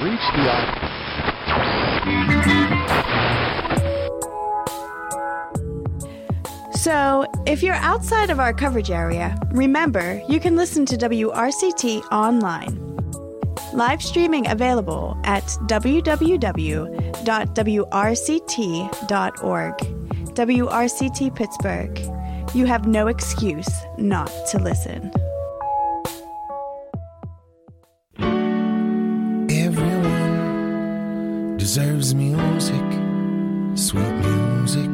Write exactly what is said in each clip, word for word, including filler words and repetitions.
reached the office. So, if you're outside of our coverage area, remember you can listen to W R C T online. Live streaming available at w w w dot w r c t dot org. W R C T Pittsburgh. You have no excuse not to listen. Everyone deserves music, sweet music.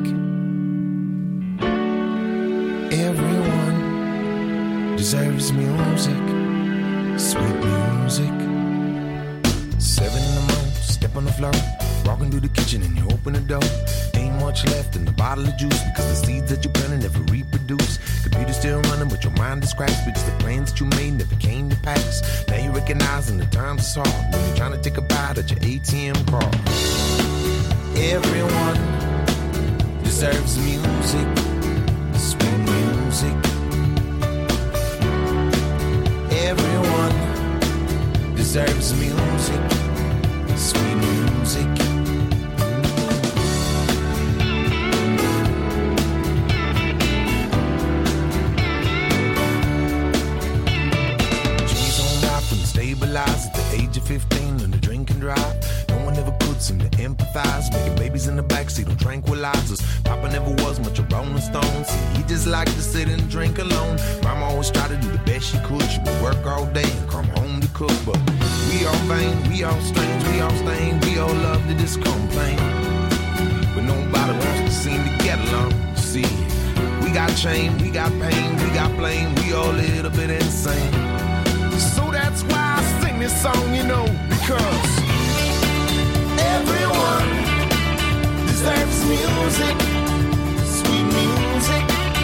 Everyone deserves music, sweet music. Seven in the morning, step on the floor, walking through the kitchen and you open the door. Ain't much left in the bottle of juice because the seeds that you planted never reproduce. Computer's still running, but your mind is crashed because the plans that you made never came to pass. Now you're recognizing the times is hard when you're trying to take a bite at your A T M card. Everyone deserves music, sweet music. Everyone deserves music, sweet music. Stabilized at the age of fifteen on the drink and drive. No one ever could seem to empathize. Making babies in the backseat on tranquilizers. Papa never was much a Rolling Stone. See, he just liked to sit and drink alone. Mama always tried to do the best she could. She would work all day and come home to cook. But we all vain, we all strange, we all stained. We all love to just complain. But nobody wants to seem to get along. See, we got shame, we got pain, we got blame. We all a little bit insane. So that's why I sing this song, you know, because everyone deserves music, sweet music.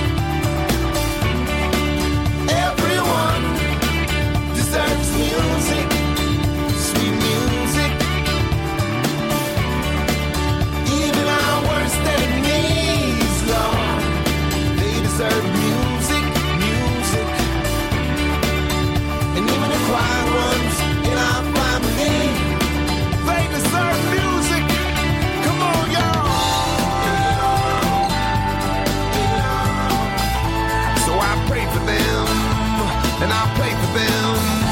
Everyone deserves music, sweet music. Even our worst enemies, Lord, they deserve music, music. And even the quiet ones in our family, they deserve music. Come on, y'all. So I pray for them, and I pray for them.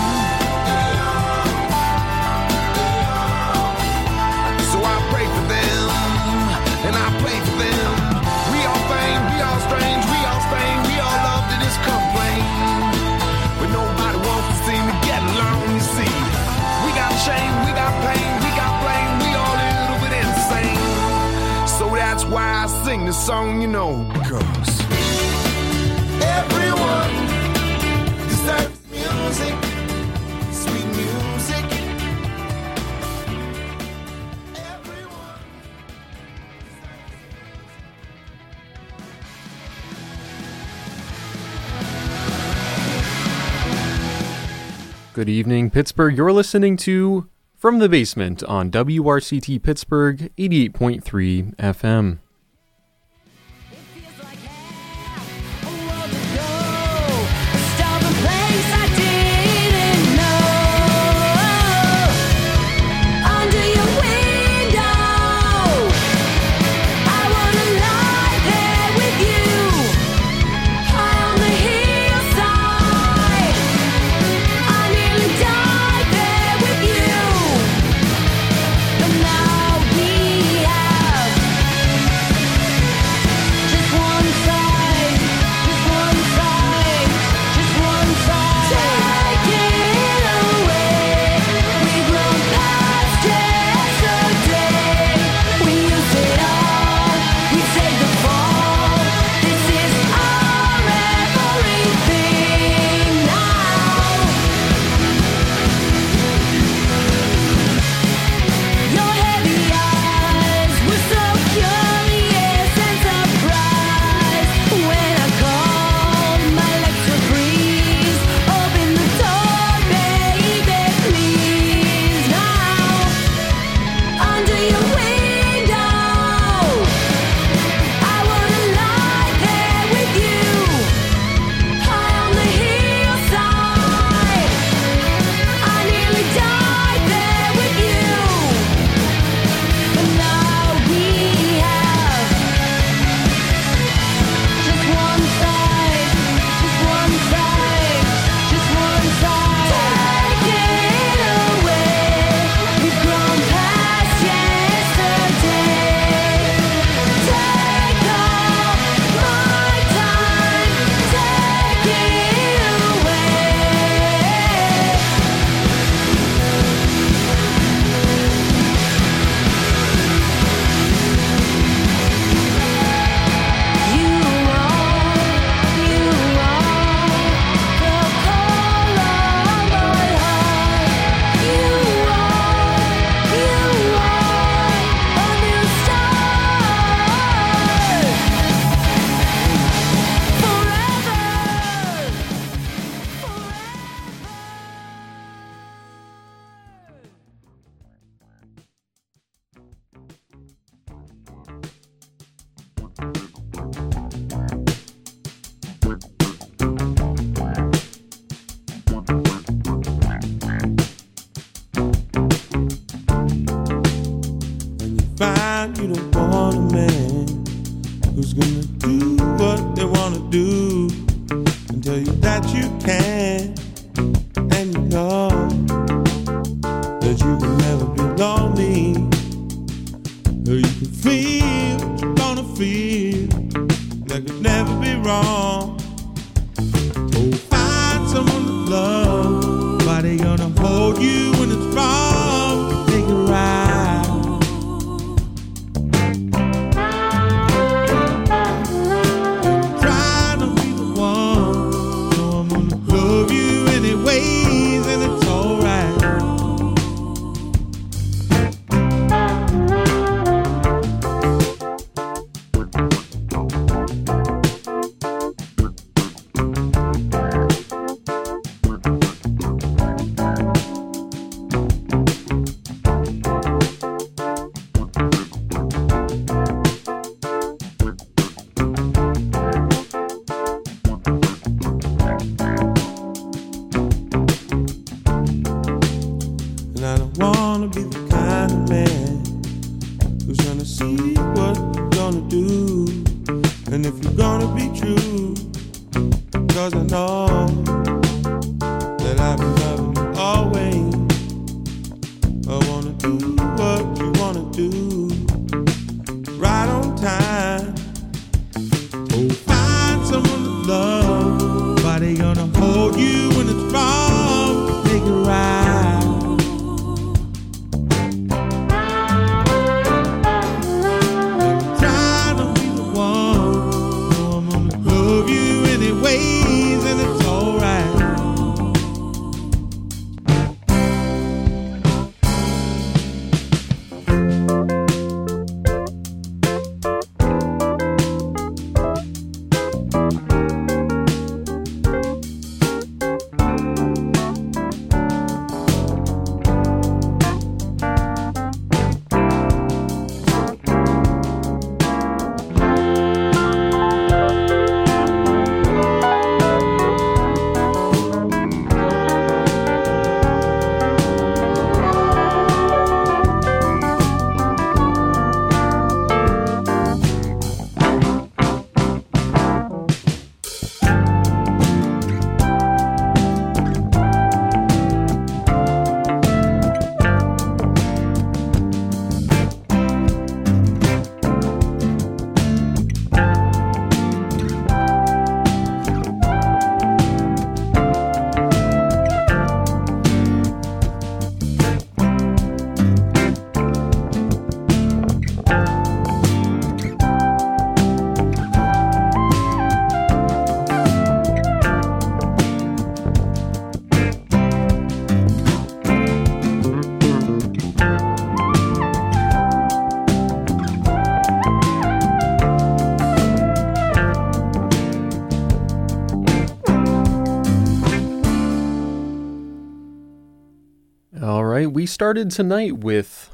So I pray for them, and I pray for them. We all vain, we all strange, we all stained, we all love to just complain. But nobody wants to seem to get along, you see. We got shame, we got pain, we got blame, we all a little bit insane. So that's why I sing this song, you know, because everyone deserves music, sweet music. Everyone. Good evening, Pittsburgh. You're listening to From the Basement on W R C T Pittsburgh eighty-eight point three F M. Now we have find you don't want a man who's gonna do what they wanna do and tell you that you can, and you know that you can never be lonely, or you can feel what you're gonna feel that could never be wrong. Oh, find someone to love, why they gonna hold you when it's wrong? Take a ride. Ways and it's alright. We started tonight with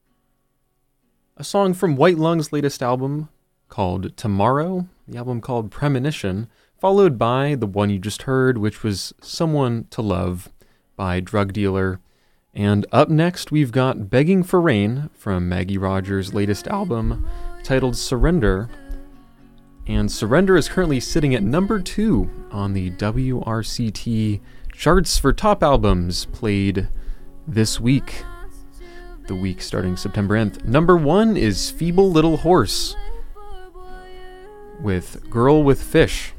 a song from White Lung's latest album called Tomorrow, the album called Premonition, followed by the one you just heard, which was Someone to Love by Drug Dealer. And up next, we've got Begging for Rain from Maggie Rogers' latest album titled Surrender. And Surrender is currently sitting at number two on the W R C T charts for top albums played this week, the week starting September tenth. Number one is Feeble Little Horse with Girl with Fish.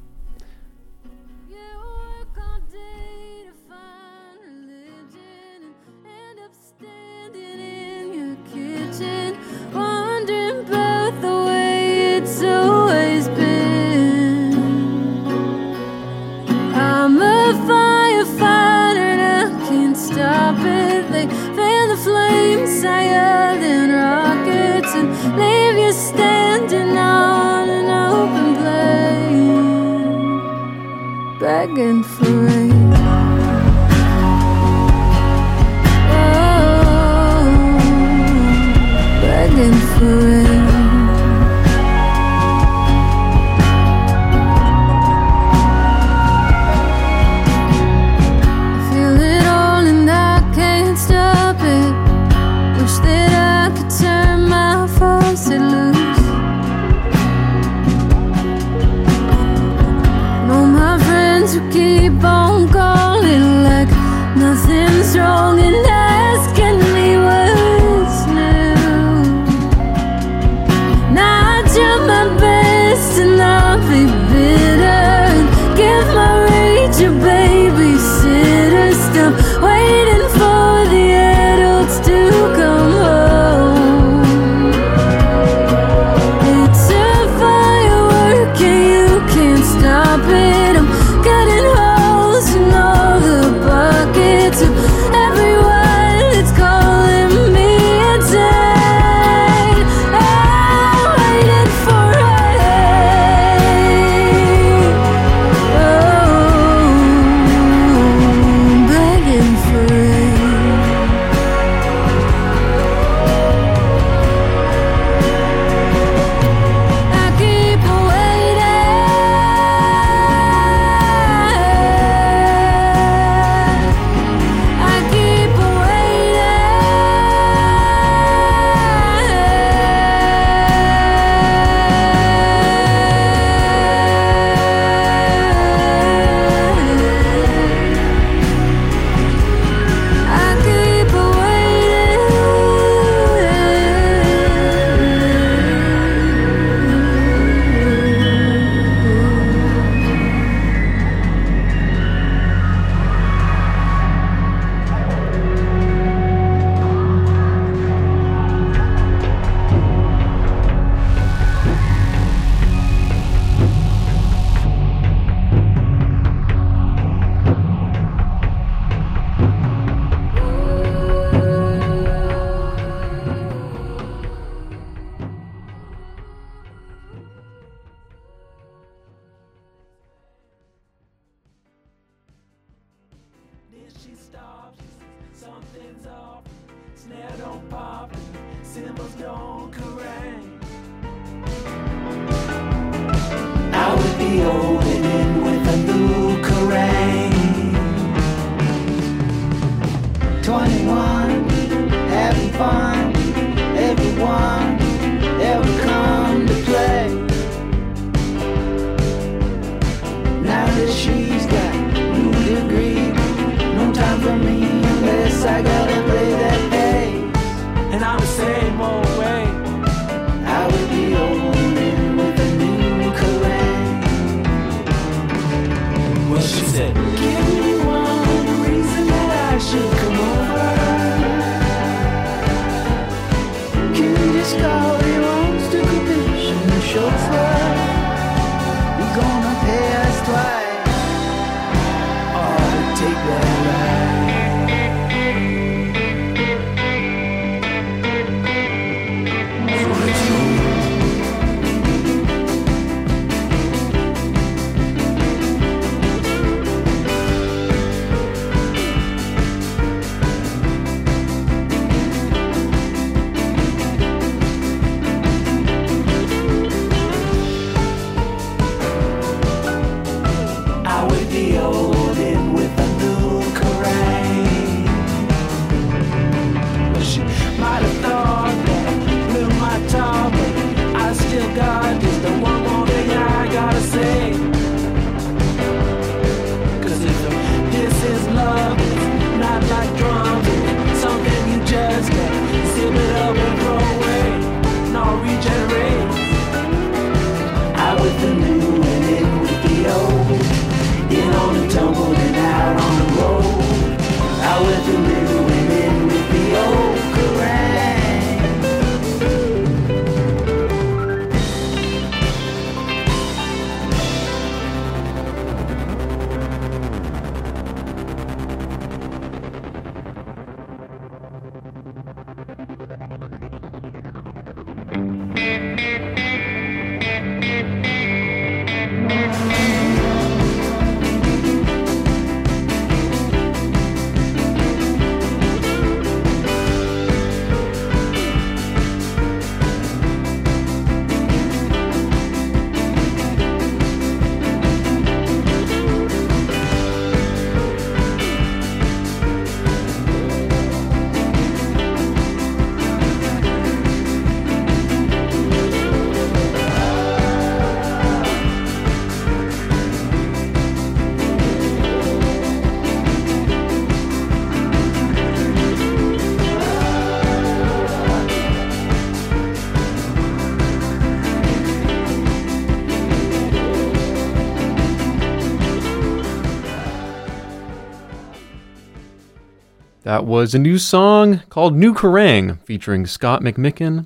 Stop it, they fan the flames higher than rockets and leave you standing on an open plain, begging for rain. Oh, begging for rain. Stop it. Wish that I could turn my Snare don't pop, cymbals don't carang. Out with the old and in with a new carang. twenty-one, having fun, everyone ever come to play. Now that she's got new degree, no time for me unless I gotta play that bass. And I'm the same old way. I would be old and with a new carang. Well, she said, give me one reason that I should come over. Can you just call your own stupid bitch and the chauffeur? You're gonna pay us twice. Oh, take that ride. That was a new song called New Kerrang, featuring Scott McMicken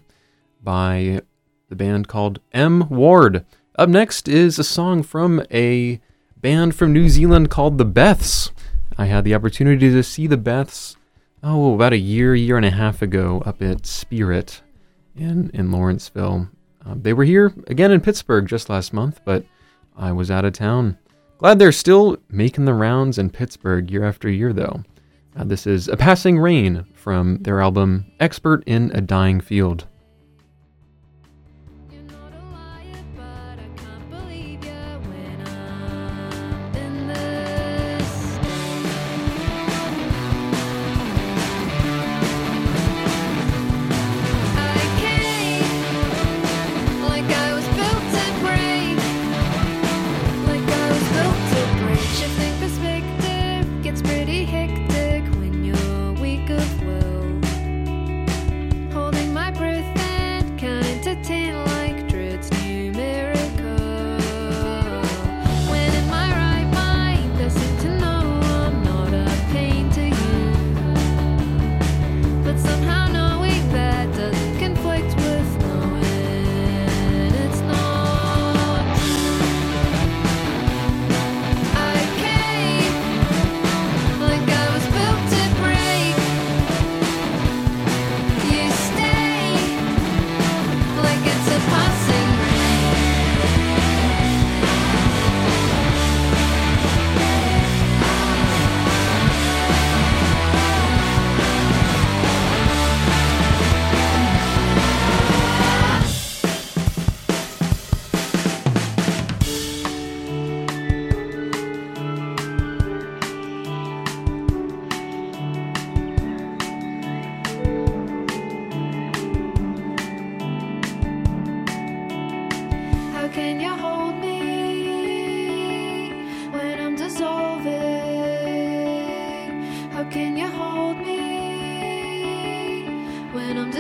by the band called M. Ward. Up next is a song from a band from New Zealand called the Beths. I had the opportunity to see the Beths, oh, about a year, year and a half ago up at Spirit in, in Lawrenceville. Uh, they were here again in Pittsburgh just last month, but I was out of town. Glad they're still making the rounds in Pittsburgh year after year, though. Uh, this is A Passing Rain from their album Expert in a Dying Field. Breath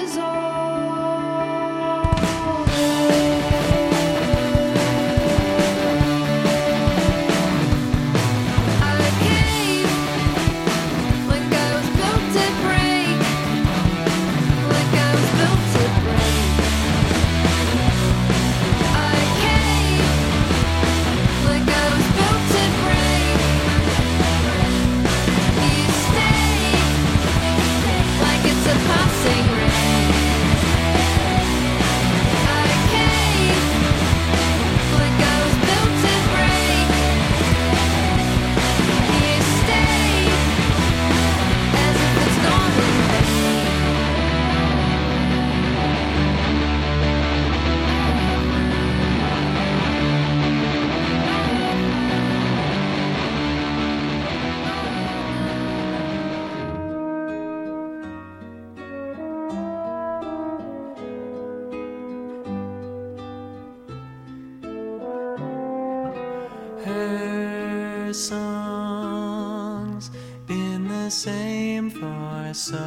Her song's been the same for so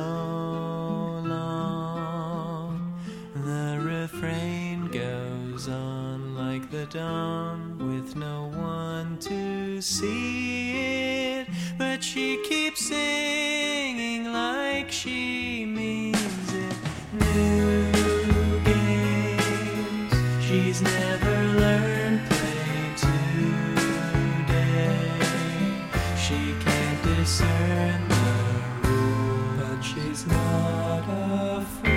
long. The refrain goes on like the dawn with no one to see it, but she keeps singing like she means it. New games she's never learned play today. She can't discern the rule, but she's not a fool.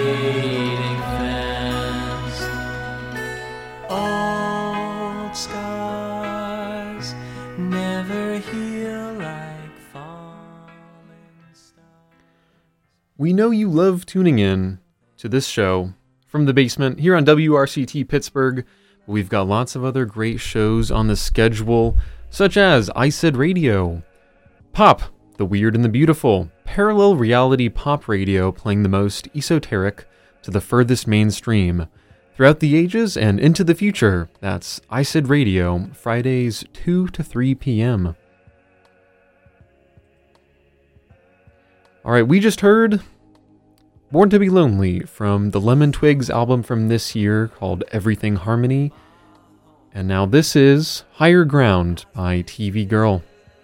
Old sky We know you love tuning in to this show from the basement here on W R C T Pittsburgh. We've got lots of other great shows on the schedule, such as I Said Radio, Pop, The Weird and the Beautiful, parallel reality pop radio playing the most esoteric to the furthest mainstream, throughout the ages and into the future. That's I Said Radio, Fridays two to three p.m. Alright, we just heard Born to Be Lonely from the Lemon Twigs album from this year called Everything Harmony. And now this is Higher Ground by T V Girl.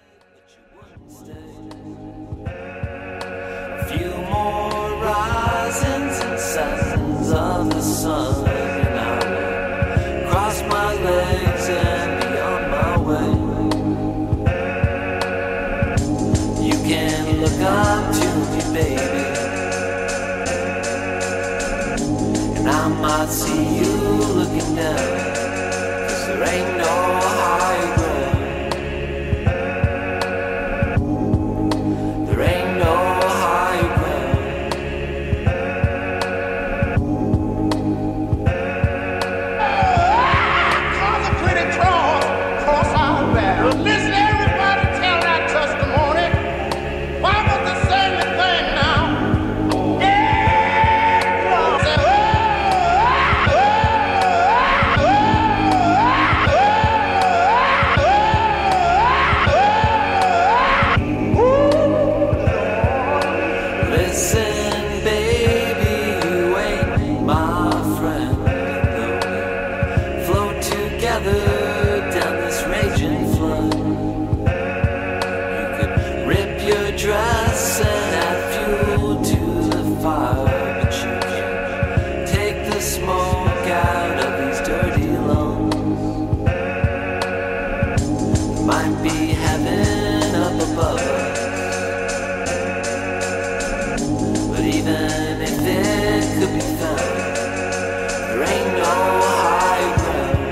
Few more risings and settings of the sun, and I will cross my legs and be on my way. You can look up to me, baby, and I might see you looking down, 'cause there ain't no high ground. There ain't no high ground. Cause a pretty cross, cross our back. Listen, everybody tell that testimony. Why was the same thing now? Yeah, cross. Say, Listen, baby, you ain't my friend. Though we float together down this raging flood, you could rip your dress and add fuel to the fire, but you can't take the smoke out of these dirty lungs. Might be heaven up above us, but even if it could be found, there ain't no high ground.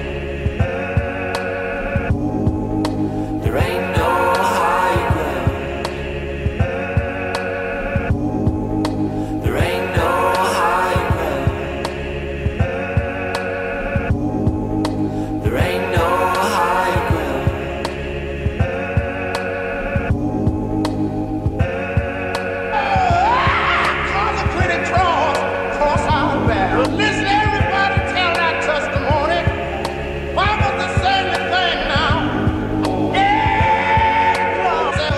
There ain't no high ground. There ain't no high ground. There ain't no high ground. cause a pretty cross, cross our back. Listen, everybody tell that testimony. Why was the same thing now? Yeah, cross. Say,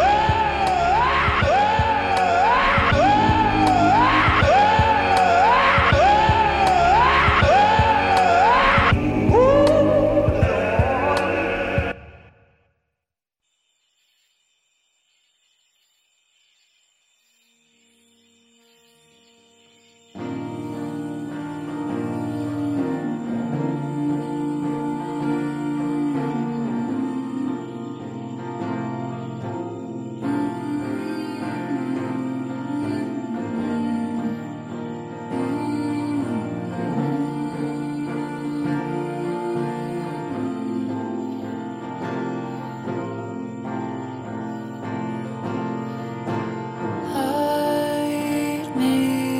Hide me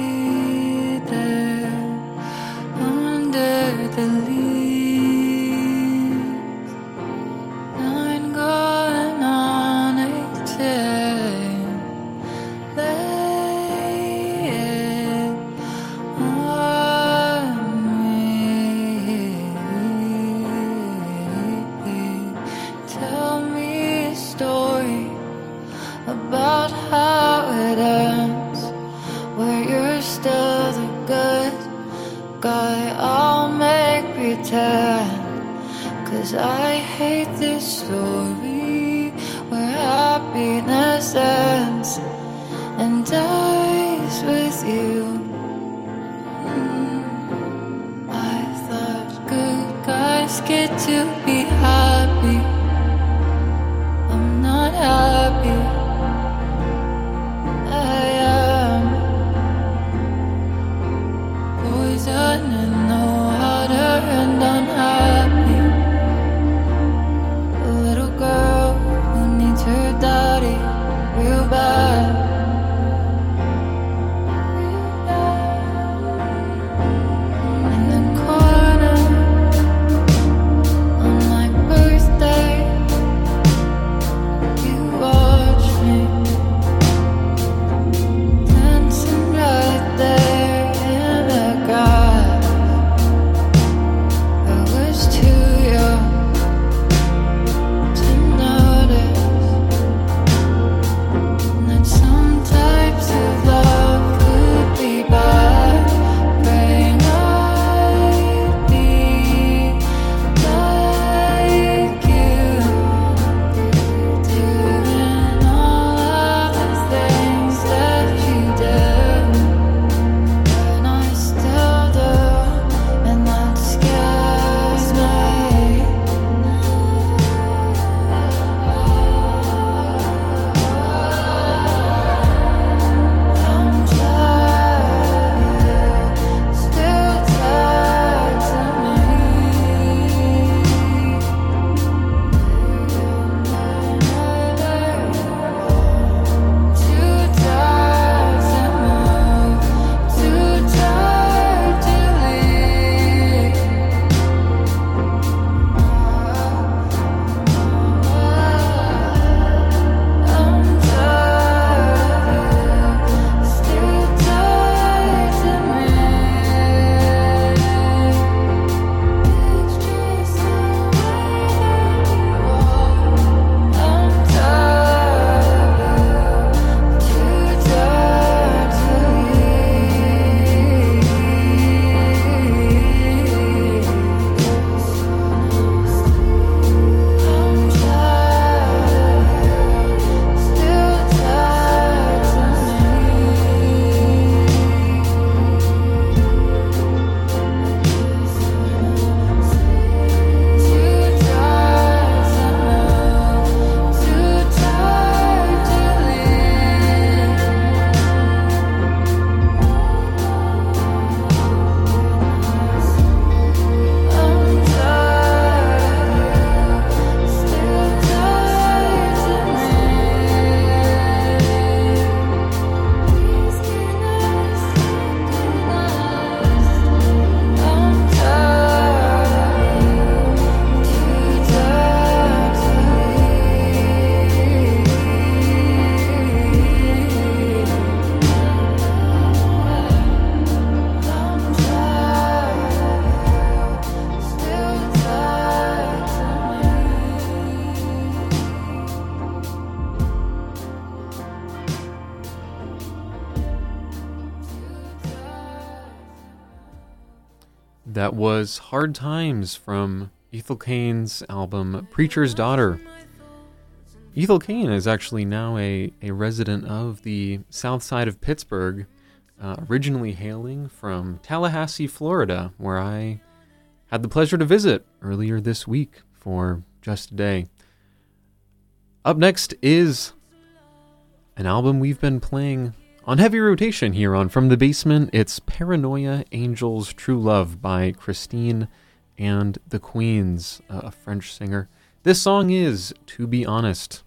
there under the leaves. Nine going on eighteen. Lay it on me. Tell me a story about how it ends, where you're still the good guy. I'll make pretend, 'cause I hate this story where happiness ends and dies with you. Mm. I thought good guys get to be happy. I'm not happy. I am poison in the water and unhappy. A little girl who needs her daddy real bad. That was Hard Times from Ethel Cain's album Preacher's Daughter. Ethel Cain is actually now a, a resident of the south side of Pittsburgh, uh, originally hailing from Tallahassee, Florida, where I had the pleasure to visit earlier this week for just a day. Up next is an album we've been playing on heavy rotation here on From the Basement. It's Paranoia Angels True Love by Christine and the Queens, a French singer. This song is To Be Honest.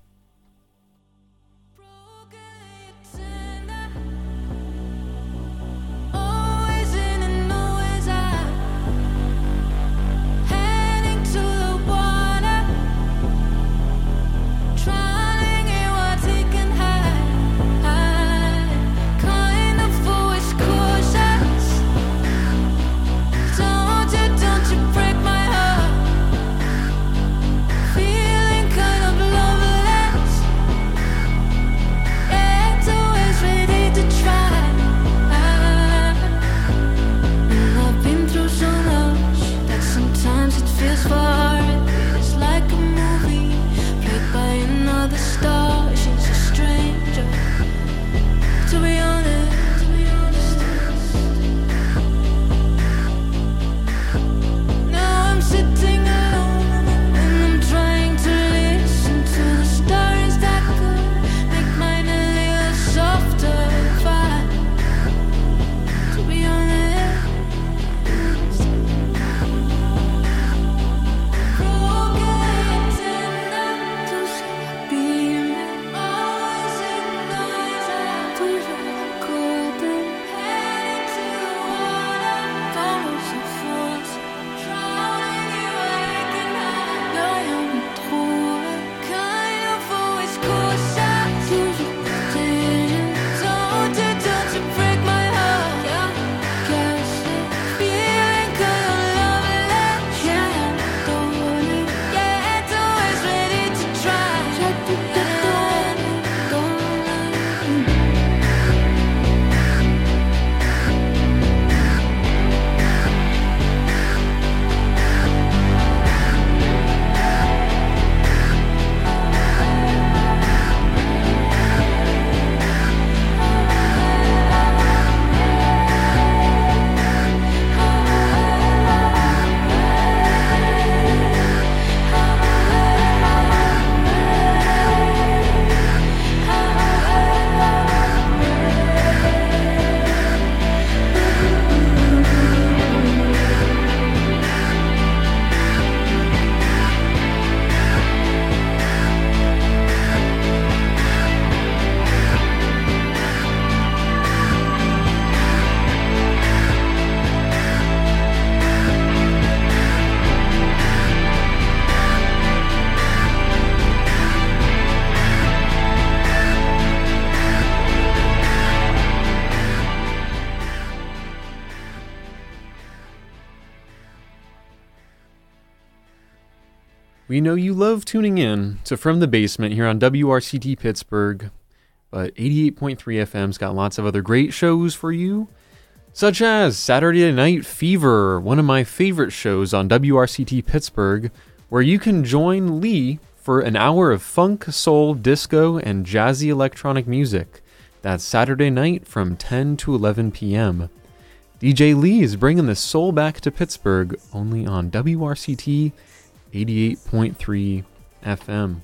We know you love tuning in to From the Basement here on W R C T Pittsburgh, but eighty-eight point three F M's got lots of other great shows for you, such as Saturday Night Fever, one of my favorite shows on W R C T Pittsburgh, where you can join Lee for an hour of funk, soul, disco, and jazzy electronic music. That's Saturday night from ten to eleven p.m. D J Lee is bringing the soul back to Pittsburgh only on W R C T eighty-eight point three F M.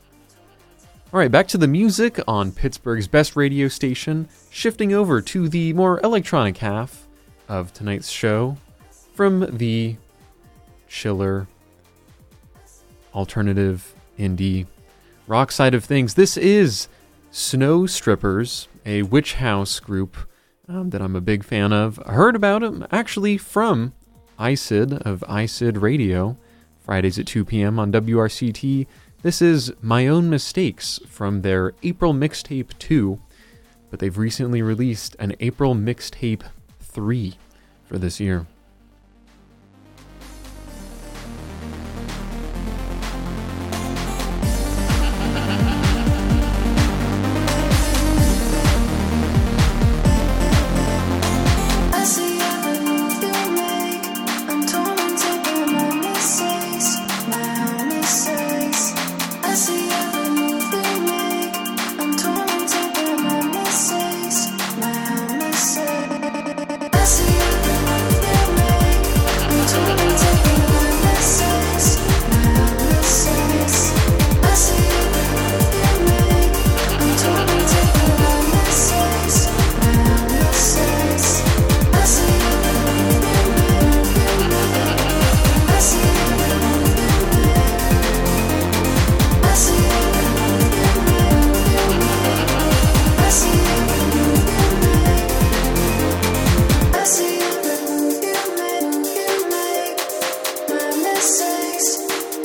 Alright, back to the music on Pittsburgh's best radio station, shifting over to the more electronic half of tonight's show from the chiller, alternative, indie, rock side of things. This is Snow Strippers, a witch house group um, that I'm a big fan of. I heard about them actually from I C I D of I C I D Radio, Fridays at two p.m. on W R C T. This is My Own Mistakes from their April Mixtape two, but they've recently released an April Mixtape three for this year. I see every move you make. I'm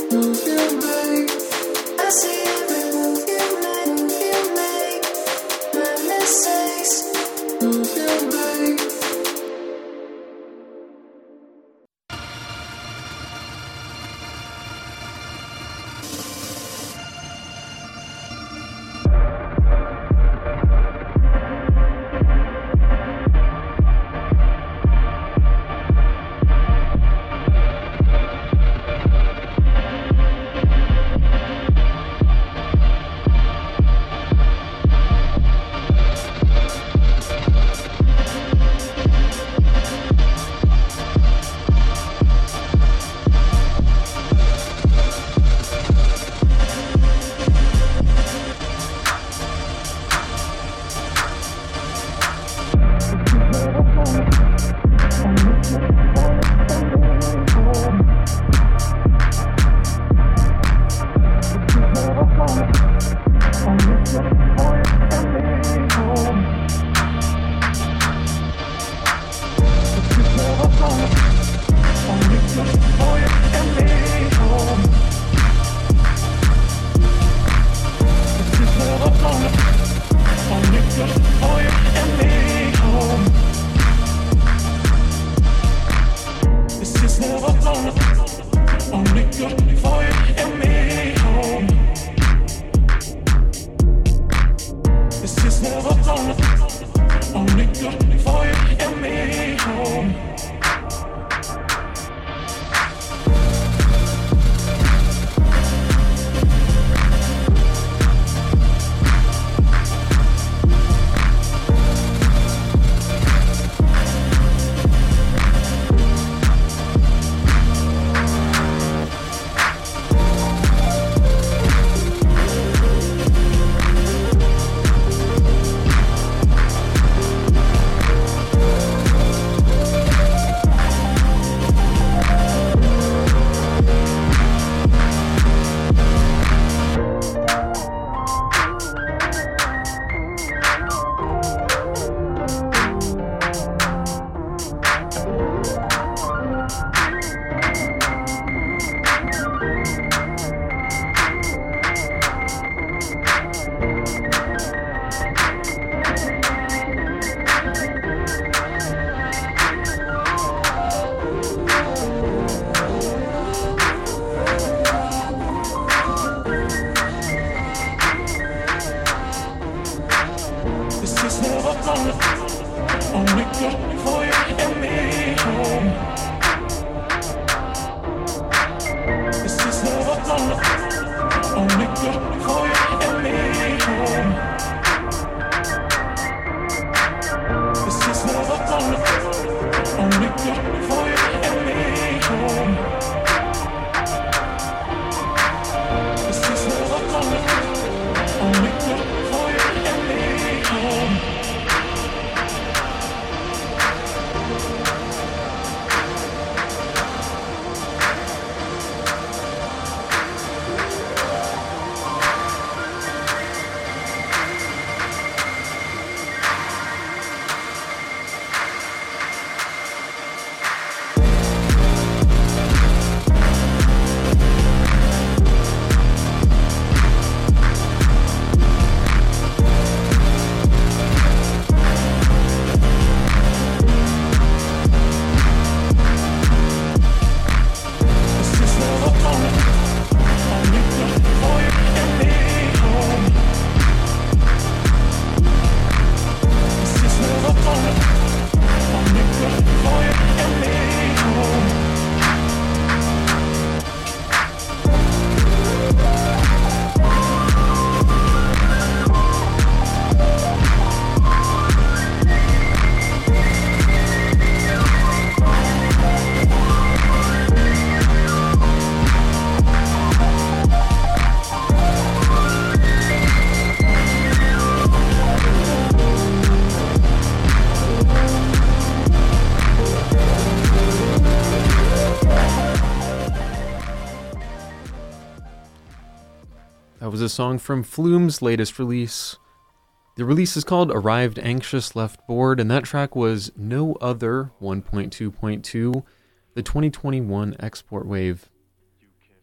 That was a song from Flume's latest release. The release is called Arrived Anxious Left Bored, and that track was No Other one point two point two, the twenty twenty-one Export Wave.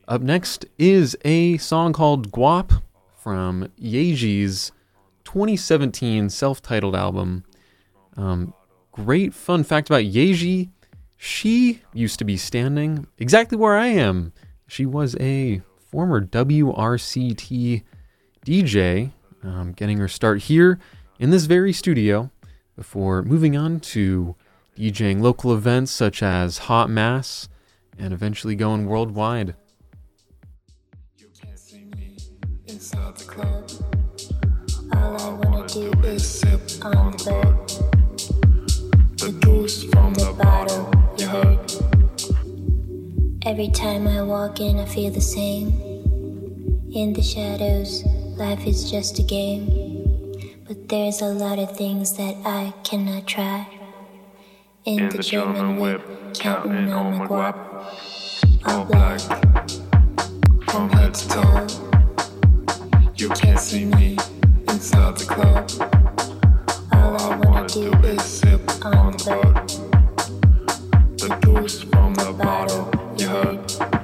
Up next is a song called Guap from Yeji's twenty seventeen self-titled album. Um, great fun fact about Yeji, she used to be standing exactly where I am. She was a former W R C T D J, um, getting her start here in this very studio before moving on to DJing local events such as Hot Mass and eventually going worldwide. You can't see me inside the club. All I wanna do is sip on the bed. The goose from the bottle, you heard. Every time I walk in, I feel the same. In the shadows, life is just a game. But there's a lot of things that I cannot try. In, in the, the German whip, counting on my guap. All black, from head to toe. You can't see me inside the club. All I wanna do is sip on the bed. The goose from the bottle, you heard.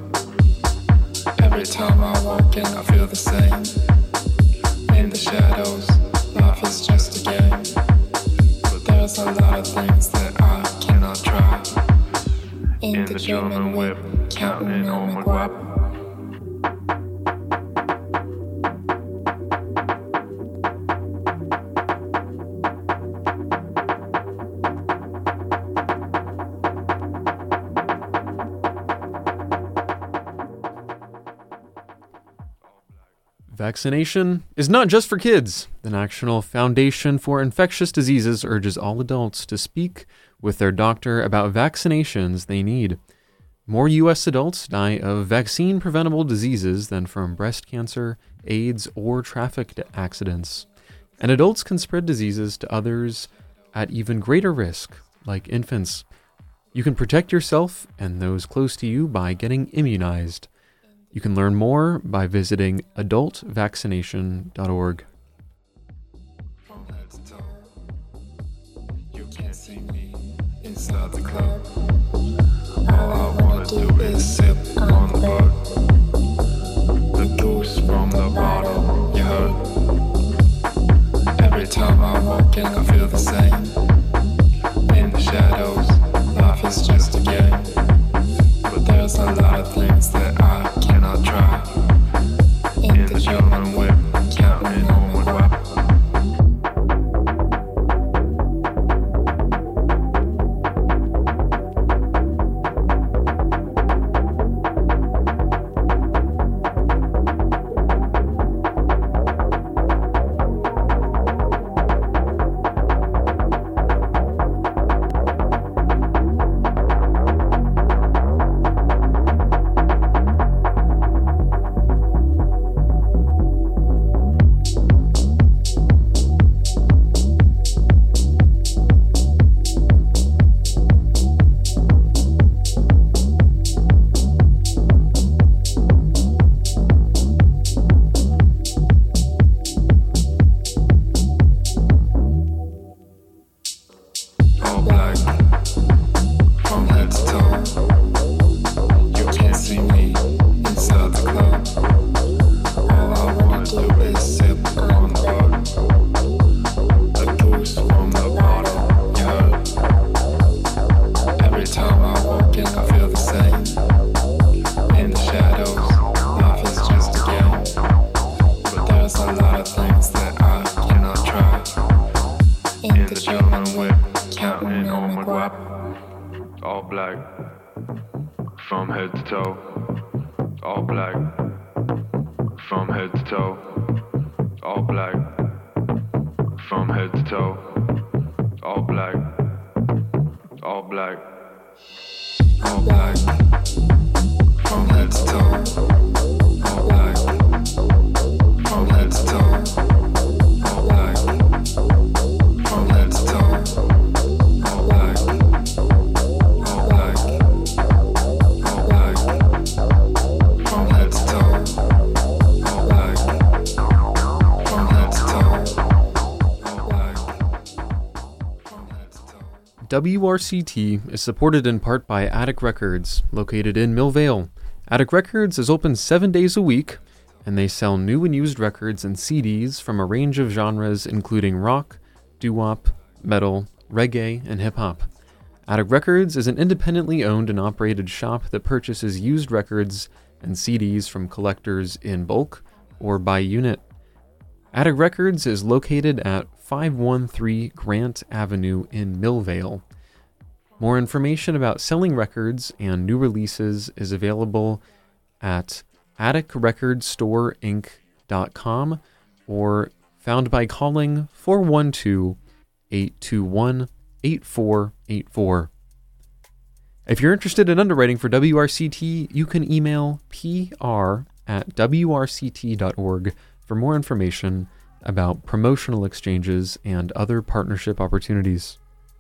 Every time I walk in, I feel the same. In the shadows, life is just a game. But there's a lot of things that I cannot try. In, in the, the German whip, counting on my guap. Vaccination is not just for kids. The National Foundation for Infectious Diseases urges all adults to speak with their doctor about vaccinations they need. More U S adults die of vaccine-preventable diseases than from breast cancer, AIDS, or traffic accidents. And adults can spread diseases to others at even greater risk, like infants. You can protect yourself and those close to you by getting immunized. You can learn more by visiting adult vaccination dot org. From head to toe, you can't see me inside the club. All I wanna do is sip on the bud. The goose from the bottle, you heard. Every time I walk in, I feel the same. In the shadows, life is just a game. But there's a lot of things that I cannot try. In the German whip, counting on my guap. W R C T is supported in part by Attic Records, located in Millvale. Attic Records is open seven days a week, and they sell new and used records and C Ds from a range of genres including rock, doo-wop, metal, reggae, and hip-hop. Attic Records is an independently owned and operated shop that purchases used records and C Ds from collectors in bulk or by unit. Attic Records is located at five one three Grant Avenue in Millvale. More information about selling records and new releases is available at attic record store inc dot com or found by calling four one two, eight two one, eight four eight four. If you're interested in underwriting for W R C T, you can email P R at W R C T dot org for more information about promotional exchanges and other partnership opportunities.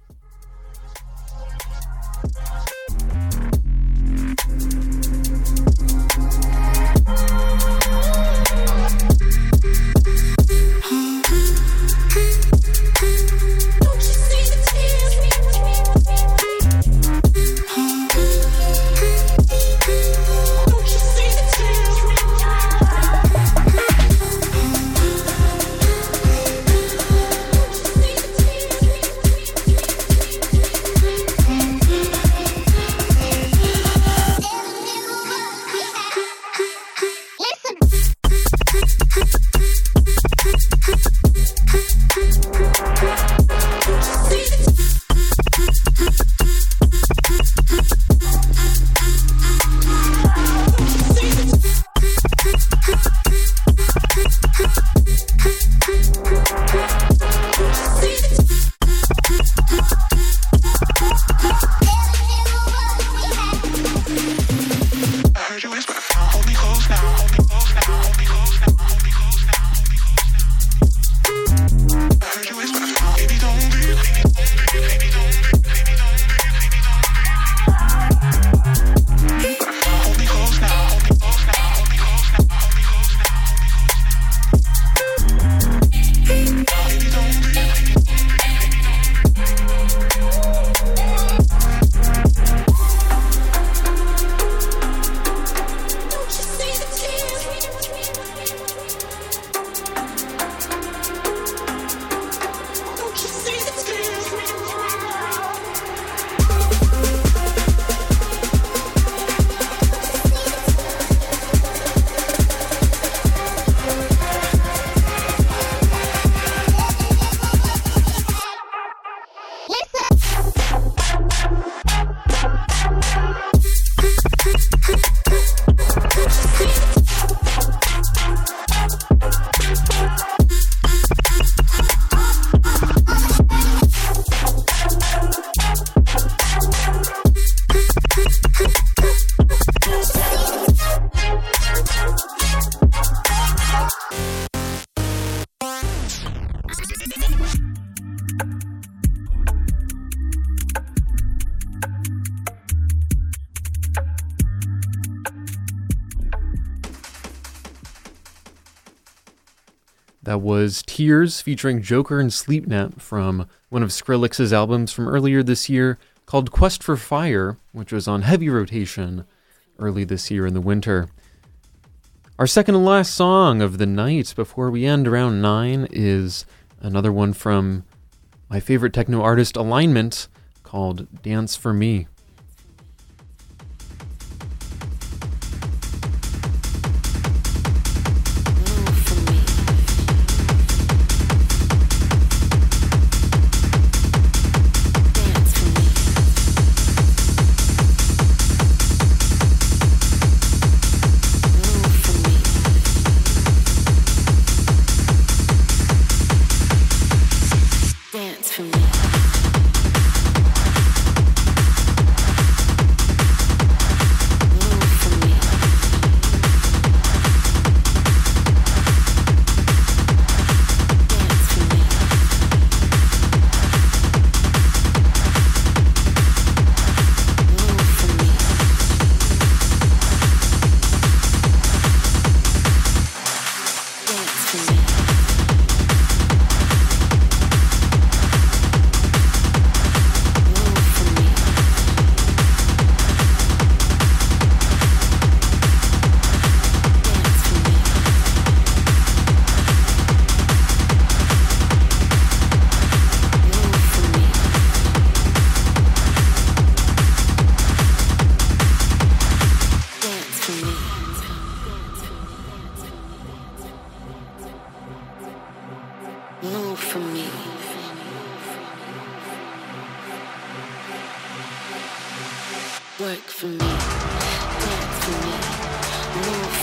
That was Tears featuring Joker and Sleepnet from one of Skrillex's albums from earlier this year called Quest for Fire, which was on heavy rotation early this year in the winter. Our second and last song of the night before we end around nine is another one from my favorite techno artist Alignment called Dance for Me. Dance for me.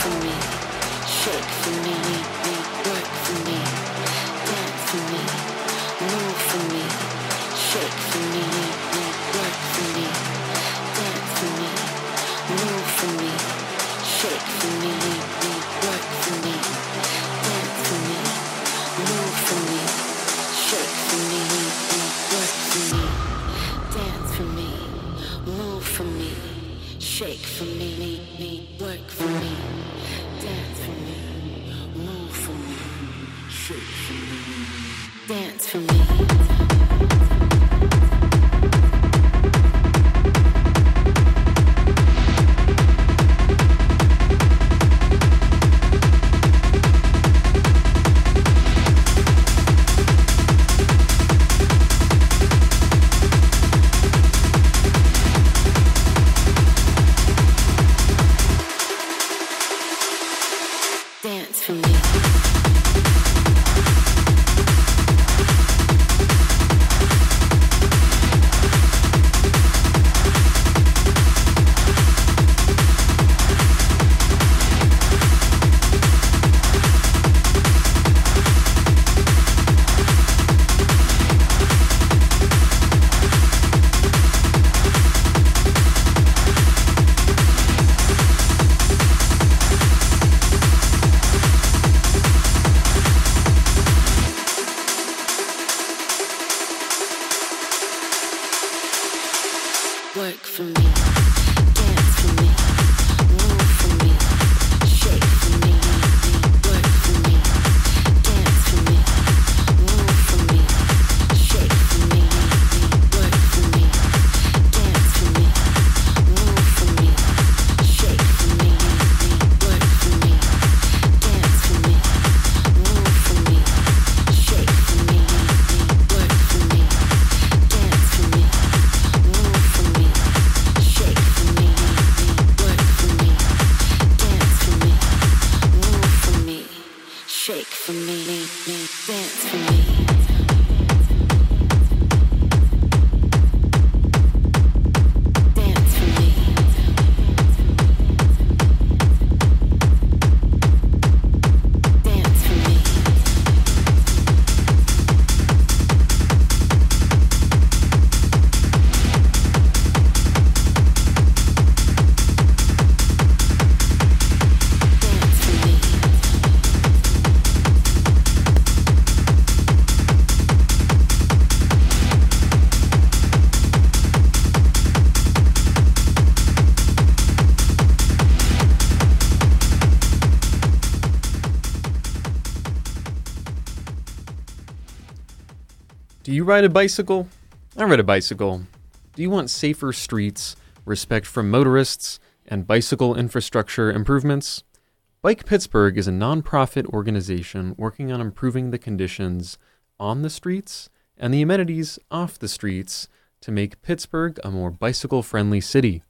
Do you ride a bicycle? I ride a bicycle. Do you want safer streets, respect from motorists, and bicycle infrastructure improvements? Bike Pittsburgh is a nonprofit organization working on improving the conditions on the streets and the amenities off the streets to make Pittsburgh a more bicycle-friendly city.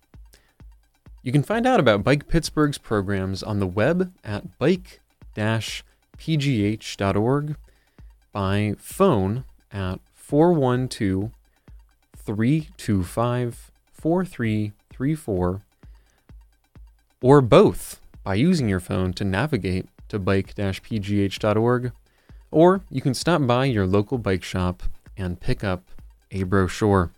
You can find out about Bike Pittsburgh's programs on the web at bike dash p g h dot org, by phone at four one two, three two five, four three three four, or both by using your phone to navigate to bike dash p g h dot org, or you can stop by your local bike shop and pick up a brochure.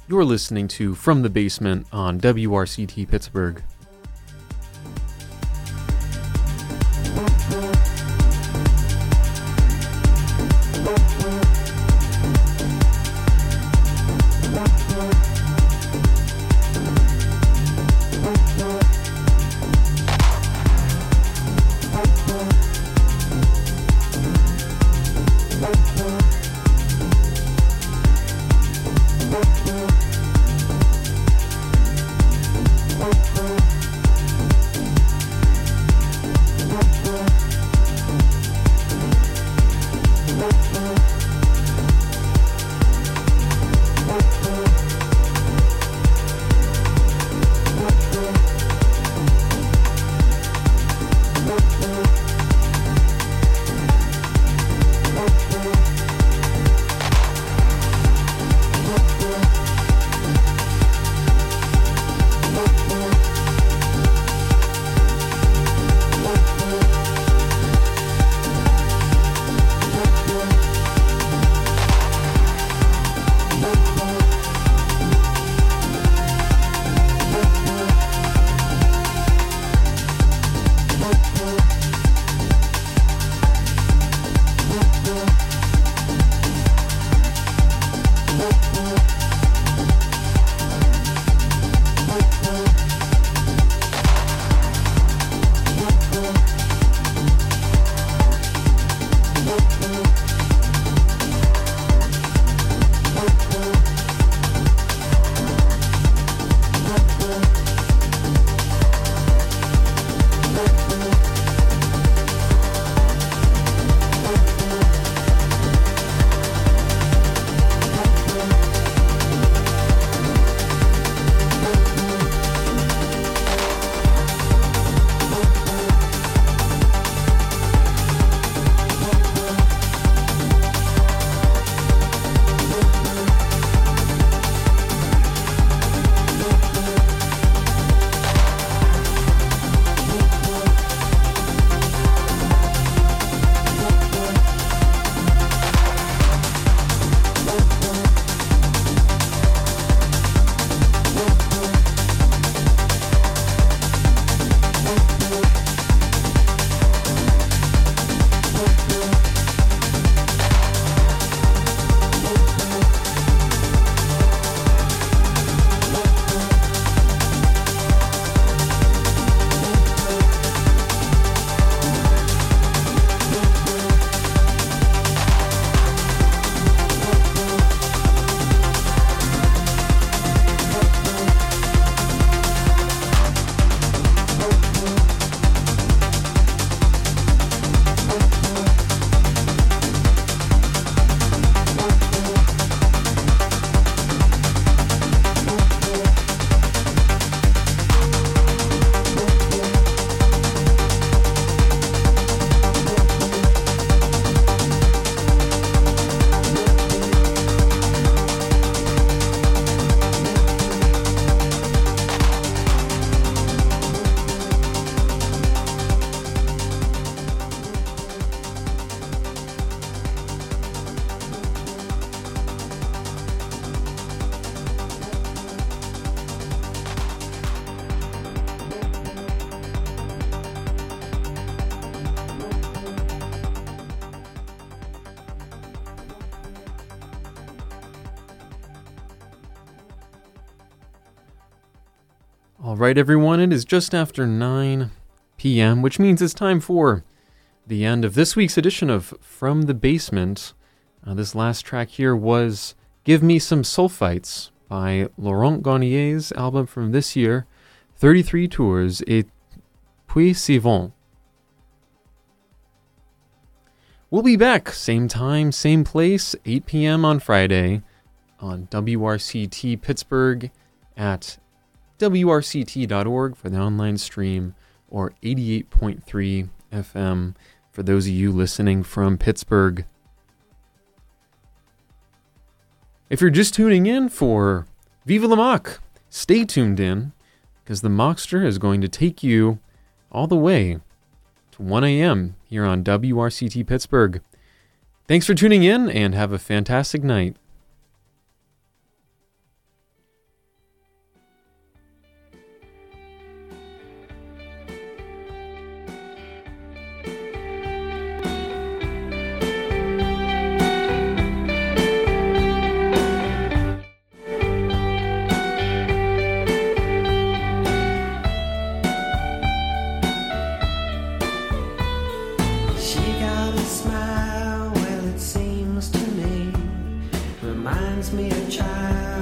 You're listening to From the Basement on W R C T Pittsburgh. All right, everyone, it is just after nine p.m., which means it's time for the end of this week's edition of From the Basement. Uh, this last track here was Give Me Some Sulfites by Laurent Garnier's album from this year, thirty-three Tours et Puis Suivant. We'll be back, same time, same place, eight p.m. on Friday on W R C T Pittsburgh at W R C T dot org for the online stream, or eighty-eight point three F M for those of you listening from Pittsburgh. If you're just tuning in for Viva la Mock, stay tuned in, because the Mockster is going to take you all the way to one a.m. here on W R C T Pittsburgh. Thanks for tuning in, and have a fantastic night. reminds me of child.